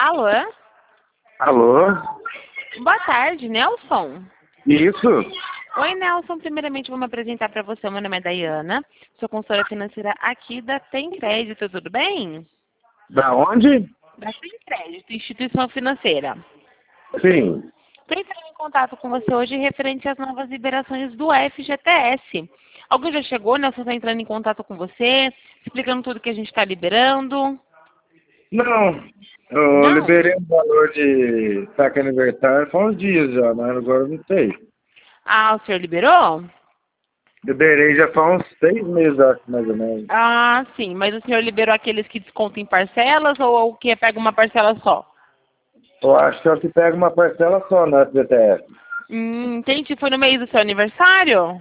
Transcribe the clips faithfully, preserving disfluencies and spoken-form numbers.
Alô? Alô? Boa tarde, Nelson. Isso? Oi, Nelson. Primeiramente, vou me apresentar para você. Meu nome é Dayana. Sou consultora financeira aqui da Tem Crédito, tudo bem? Da onde? Da Tem Crédito, instituição financeira. Sim. Estou entrando em contato com você hoje referente às novas liberações do F G T S. Alguém já chegou, Nelson, está entrando em contato com você, explicando tudo que a gente está liberando? Não, eu Não? liberei o valor de saque aniversário faz uns dias já, mas agora eu não sei. Ah, o senhor liberou? Liberei já faz uns seis meses, acho, mais ou menos. Ah, sim. Mas o senhor liberou aqueles que descontam em parcelas ou o que pega uma parcela só? Eu acho que é o que pega uma parcela só na F G T S. Hum, entendi. Foi no mês do seu aniversário?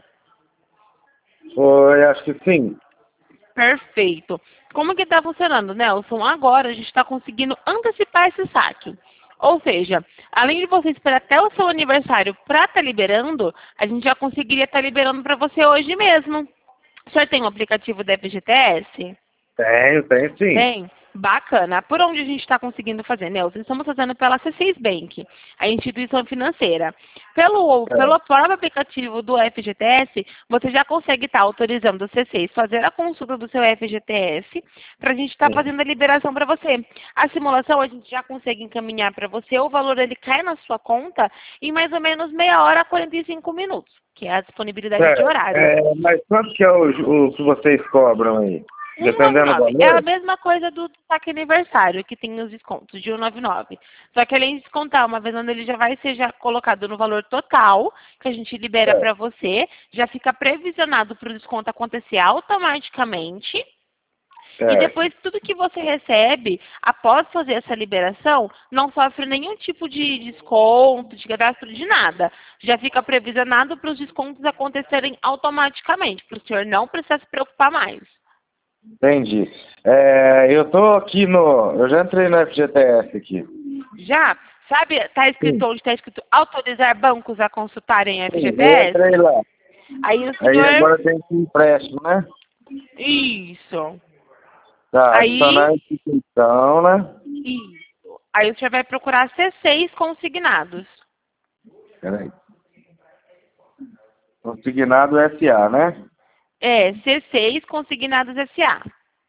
Foi, acho que sim. Perfeito. Como que está funcionando, Nelson? Agora a gente está conseguindo antecipar esse saque. Ou seja, além de você esperar até o seu aniversário para estar liberando, a gente já conseguiria estar liberando para você hoje mesmo. O senhor tem um aplicativo da F G T S? Tenho, tenho sim. Tem? Bacana. Por onde a gente está conseguindo fazer, Nelson? Estamos fazendo pela C seis Bank, a instituição financeira. Pelo, É, pelo próprio aplicativo do F G T S, você já consegue estar autorizando o C seis fazer a consulta do seu F G T S para a gente estar sim. fazendo a liberação para você. A simulação a gente já consegue encaminhar para você, o valor ele cai na sua conta em mais ou menos meia hora a quarenta e cinco minutos, que é a disponibilidade de É, horário. é, mas quanto que é o, o que vocês cobram aí? Dependendo do cento e noventa e nove. É a valor? mesma coisa do saque aniversário, que tem os descontos de cento e noventa e nove. Só que além de descontar uma vez onde ele já vai ser já colocado no valor total, que a gente libera É, para você, já fica previsionado para o desconto acontecer automaticamente. E certo. depois, tudo que você recebe, após fazer essa liberação, não sofre nenhum tipo de desconto, de cadastro, de nada. Já fica previsionado para os descontos acontecerem automaticamente, para o senhor não precisar se preocupar mais. Entendi. É, eu tô aqui no. Eu já entrei no F G T S aqui. Já, sabe, está escrito Sim, onde está escrito autorizar bancos a consultarem sim, eu F G T S? entrei lá. Aí o Aí senhor, agora tem esse empréstimo, né? isso. Tá, Aí, adicionar a instituição, né? isso. Aí o senhor vai procurar C seis consignados. Peraí. Consignado S A, né? É, C seis consignados S A.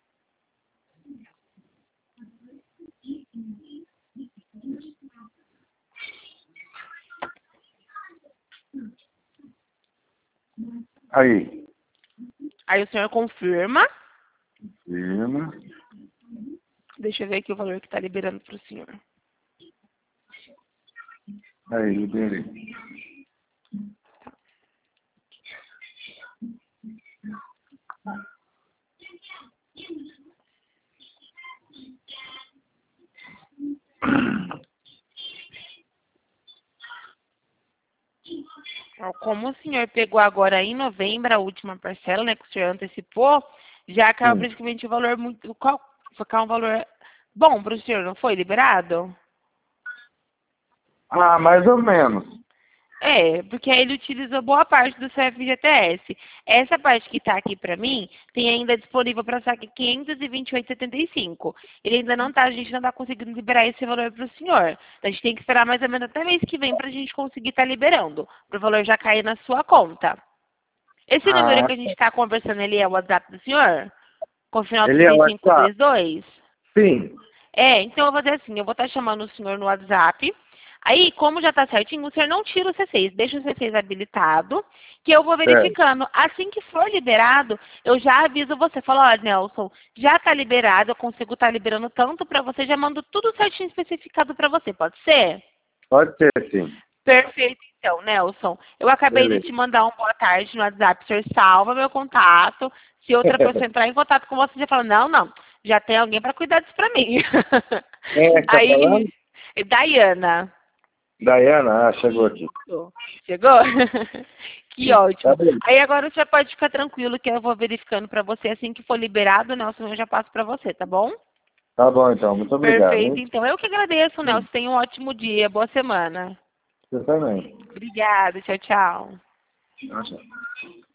Aí. Aí o senhor confirma. Firma. Deixa eu ver aqui o valor que está liberando para o senhor. Aí, liberei. Ó, como o senhor pegou agora em novembro a última parcela, né, que o senhor antecipou, já caiu Sim. praticamente o valor muito. Qual, foi cair um valor bom para o senhor, não foi liberado? Ah, mais ou menos. É, porque aí ele utilizou boa parte do seu F G T S. Essa parte que está aqui para mim, tem ainda disponível para saque quinhentos e vinte e oito reais e setenta e cinco. Ele ainda não está, a gente não está conseguindo liberar esse valor para o senhor. Então, a gente tem que esperar mais ou menos até mês que vem para a gente conseguir estar liberando, para o valor já cair na sua conta. Esse número Ah, que a gente está conversando, ele é o WhatsApp do senhor? Com o final ele é trinta e cinco WhatsApp? dois dois? Sim. É, então eu vou fazer assim, eu vou estar chamando o senhor no WhatsApp. Aí, como já está certinho, o senhor não tira o C seis, deixa o C seis habilitado, que eu vou Certo. verificando. Assim que for liberado, eu já aviso você. Falo, ó, Nelson, já está liberado, eu consigo estar liberando tanto para você, já mando tudo certinho especificado para você, pode ser? Pode ser, sim. Perfeito, então, Nelson. Eu acabei de Beleza. te mandar um boa tarde no WhatsApp, o senhor salva meu contato. Se outra pessoa entrar em contato com você, já fala, não, não, já tem alguém para cuidar disso para mim. Quem é que tá Aí, falando? Dayana. Dayana, ah, chegou aqui. Chegou? Que Sim. Tá ótimo. bem. Aí agora você pode ficar tranquilo que eu vou verificando para você. Assim que for liberado, Nelson, eu já passo para você, tá bom? Tá bom, então. Muito obrigado, Perfeito. hein? Então, eu que agradeço, Sim. Nelson. Tenha um ótimo dia. Boa semana. Você também. Obrigada. Tchau, tchau. Tchau, tchau.